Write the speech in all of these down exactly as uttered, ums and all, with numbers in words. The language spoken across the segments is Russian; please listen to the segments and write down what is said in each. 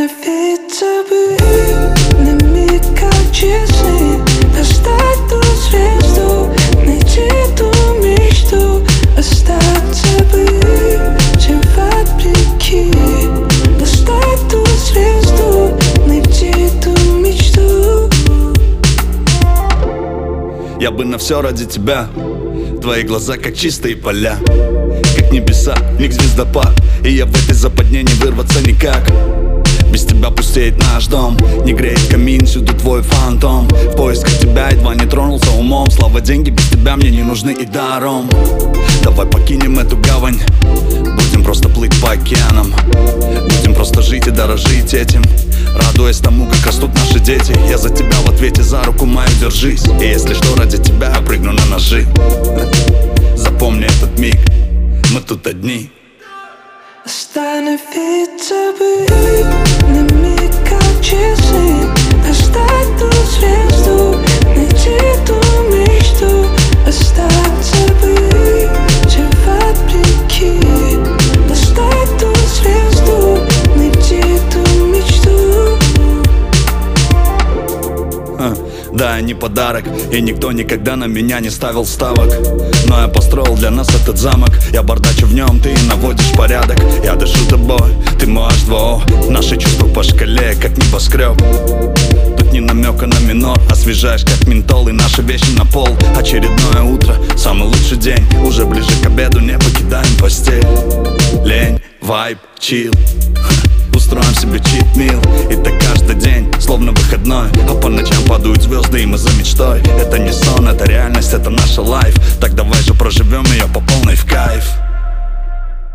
Остановиться бы на миг, как часы, достать ту звезду, найти ту мечту. Остаться бы всем вопреки, достать ту звезду, найти ту мечту. Я бы на все ради тебя. Твои глаза как чистые поля, как небеса, миг звездопад. И я в этой западне не вырваться никак. Без тебя пустеет наш дом, не греет камин, всюду твой фантом. В поисках тебя едва не тронулся умом. Слава, деньги без тебя мне не нужны и даром. Давай покинем эту гавань, будем просто плыть по океанам. Будем просто жить и дорожить этим, радуясь тому, как растут наши дети. Я за тебя в ответе, за руку мою держись. И если что, ради тебя я прыгну на ножи. Запомни этот миг, мы тут одни. Остановиться бы на миг, как часы, достать ту звезду, найти ту мечту. Остаться бы всем вопреки, достать ту звезду, найти ту мечту. а, Да, я не подарок, и никто никогда на меня не ставил ставок. Но я построил для нас этот замок. Я бардачу в нем, ты наводишь порядок. Я дышу тобой, ты мой эйч два о. Наши чувства по шкале, как небоскреб. Тут ни намека на минор, освежаешь как ментол. И наши вещи на пол. Очередное утро, самый лучший день. Уже ближе к обеду не покидаем постель. Лень, вайб, чил, устроим себе чит-мил. И так каждый день, словно выходной. А по ночам падают звезды, и мы за мечтой. Это не сон, это реальность, это наша лайф. Так давай же проживем ее по полной в кайф.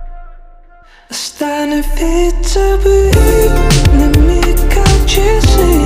Остановиться бы на миг, как часы,